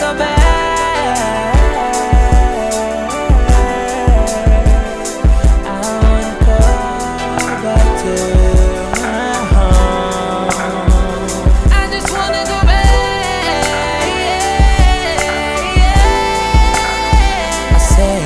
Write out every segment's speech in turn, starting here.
go back. I wanna go back to my home. I just wanna go back. I say,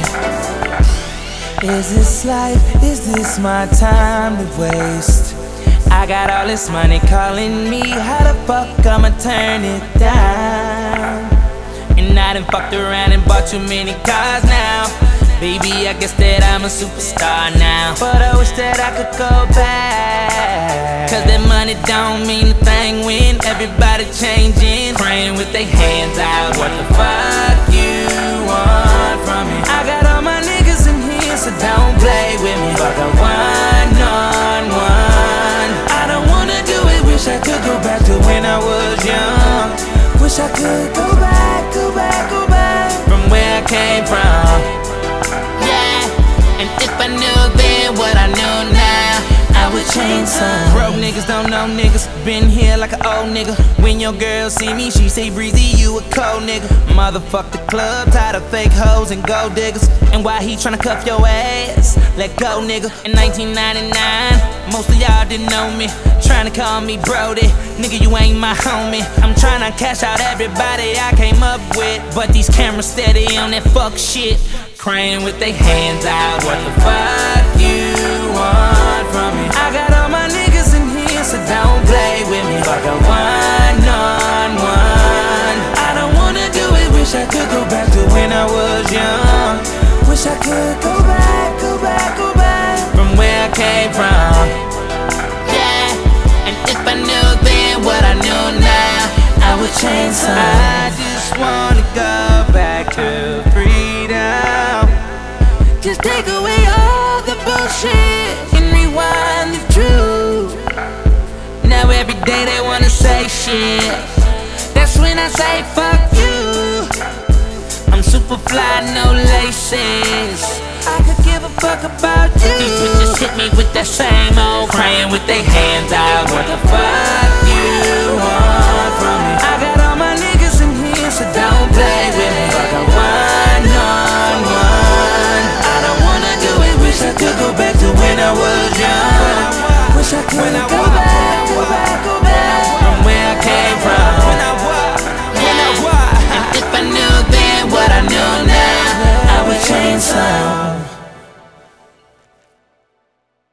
is this life? Is this my time to waste? I got all this money calling me, how the fuck I'ma turn it down? And I done fucked around and bought too many cars now. Baby, I guess that I'm a superstar now. But I wish that I could go back, cause that money don't mean a thing when everybody changing, praying with their hands out. What the fuck you want from me? I got all my niggas in here, so don't play with me. Fuck a one-on-one. I don't wanna do it, wish I could go back to when I was young. Wish I could go back, go back, go back from where I came from. Yeah, and if I knew then what I know now, I would change some. Broke niggas don't know niggas, been here like an old nigga. When your girl see me, she say Breezy, you a cold nigga. Motherfuck the club, tired of fake hoes and gold diggers. And why he tryna cuff your ass? Let go, nigga. In 1999, most of y'all didn't know me. Tryna call me Brody, nigga, you ain't my homie. I'm tryna cash out everybody I came up with, but these cameras steady on that fuck shit, crying with their hands out. What the fuck you want from me? I got all my niggas in here, so don't play with me. Fuck a one-on-one. I don't wanna do it, wish I could go back to when I was young. Wish I could go back, go back, go back from where I came from. Yeah, and if I knew then what I know now, I would change some. I just wanna go back to freedom. Just take away all the bullshit and rewind the truth. Now every day they wanna say shit, that's when I say fuck you. I'm super fly, no laces. I could give a fuck about you. These bitches hit me with that same old, crying with their hands out.